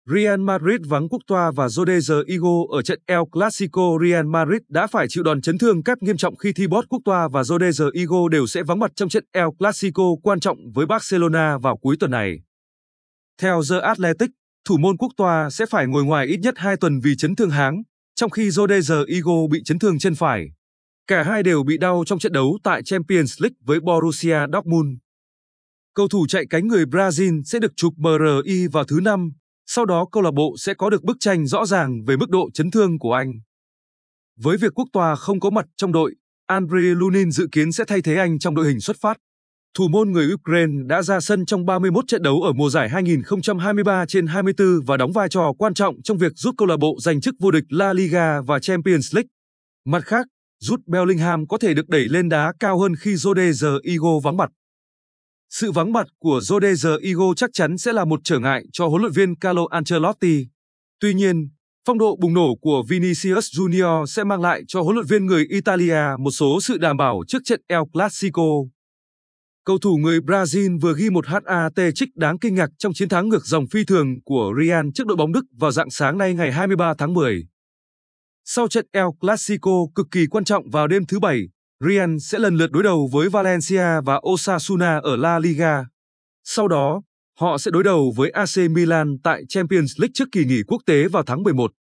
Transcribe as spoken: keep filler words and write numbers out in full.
Real Madrid vắng Courtois và Rodrigo Igo ở trận El Clasico. Real Madrid đã phải chịu đòn chấn thương kép nghiêm trọng khi Thibaut Courtois và Rodrigo Igo đều sẽ vắng mặt trong trận El Clasico quan trọng với Barcelona vào cuối tuần này. Theo The Athletic, thủ môn Courtois sẽ phải ngồi ngoài ít nhất hai tuần vì chấn thương háng, trong khi Rodrigo Igo bị chấn thương chân phải. Cả hai đều bị đau trong trận đấu tại Champions League với Borussia Dortmund. Cầu thủ chạy cánh người Brazil sẽ được chụp em rờ i vào thứ Năm, sau đó câu lạc bộ sẽ có được bức tranh rõ ràng về mức độ chấn thương của anh. Với việc Courtois không có mặt trong đội, Andriy Lunin dự kiến sẽ thay thế anh trong đội hình xuất phát. Thủ môn người Ukraine đã ra sân trong ba mươi mốt trận đấu ở mùa giải hai nghìn không trăm hai mươi ba trên hai mươi tư và đóng vai trò quan trọng trong việc giúp câu lạc bộ giành chức vô địch La Liga và Champions League. Mặt khác, Jude Bellingham có thể được đẩy lên đá cao hơn khi Rodrigo Igo vắng mặt. Sự vắng mặt của Rodrigo Igo chắc chắn sẽ là một trở ngại cho huấn luyện viên Carlo Ancelotti. Tuy nhiên, phong độ bùng nổ của Vinicius Junior sẽ mang lại cho huấn luyện viên người Italia một số sự đảm bảo trước trận El Clasico. Cầu thủ người Brazil vừa ghi một hat-trick đáng kinh ngạc trong chiến thắng ngược dòng phi thường của Real trước đội bóng Đức vào rạng sáng nay ngày hai mươi ba tháng mười. Sau trận El Clasico cực kỳ quan trọng vào đêm thứ Bảy, Real sẽ lần lượt đối đầu với Valencia và Osasuna ở La Liga. Sau đó, họ sẽ đối đầu với a xê Milan tại Champions League trước kỳ nghỉ quốc tế vào tháng mười một.